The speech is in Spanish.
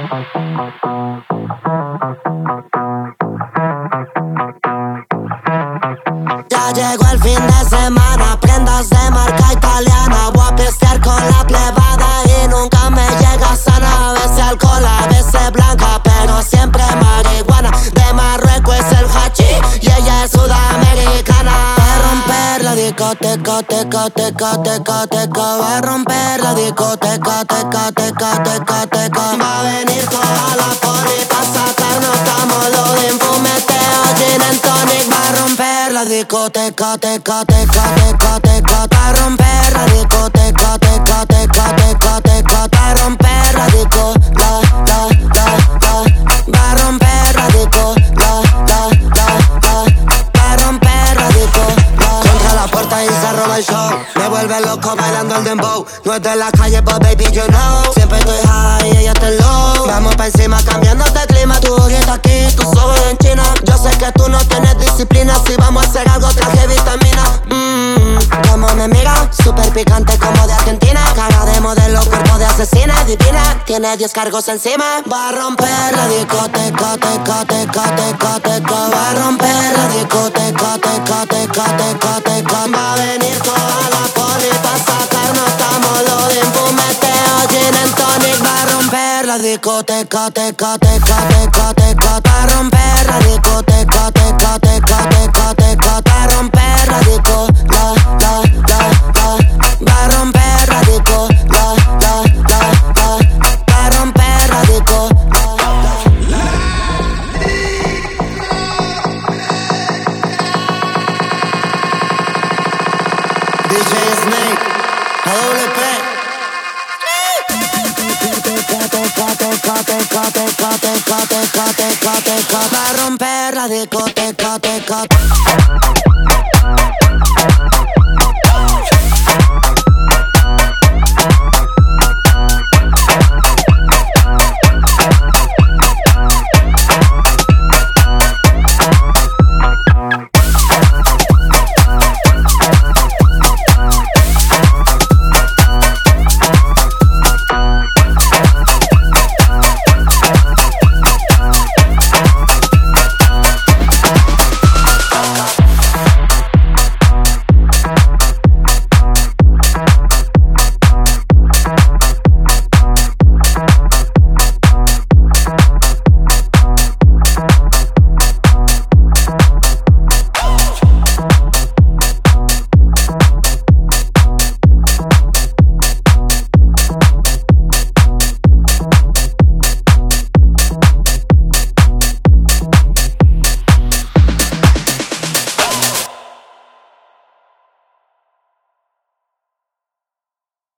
Ya llegó el fin de semana, prendas de marca italiana. Voy a pistear con la plebada y nunca me llega sana. A veces alcohol, a veces blanca, pero siempre marihuana. De Marruecos es el hachís y ella es sudamericana. Va a romper la discoteca, teca, teca, teca, teca. Va a romper la discoteca, teca, teca, teca, teca. Va a venir toda la poli pa' sacarnos camo de fumeteo, gin and tonic. Va a romper la discoteca, teca, teca, teca, teca. Va a romper la discoteca, teca, teca, teca, teca. Va a romper la disco, la, la, la, la. Va a romper la disco, la, la, la, la. Va a romper la disco, la. Contra la puerta y se roba el show. Me vuelve loco bailando el dembow. No es de la calle, but baby you know. Siempre estoy high y ella está low. Vamos pa' encima cambiándote el clima. Tu ojito aquí, tus ojos en China. Yo sé que tú no tienes disciplina. Si vamos a hacer algo traje vitamina. Como me mira, super picante como de Argentina. Cara de modelo, cuerpo de asesina. Divina, tiene 10 cargos encima. Va a romper la discoteca, teca, teca, teca, teca. Va a romper la discoteca, teca, teca, teca, teca. Va a venir toda la poli pa' sacarnos camo de fumeteo, gin and tonic. Va a romper la discoteca, teca, teca, teca, teca. Va a romper la discoteca, teca, teca, teca, teca. Va a romper la disco, la, la, la, la. Va a romper la disco, la, la, la, la. Va a romper la disco, la, la. DJ Snake, AWP. Va a romper la discoteca.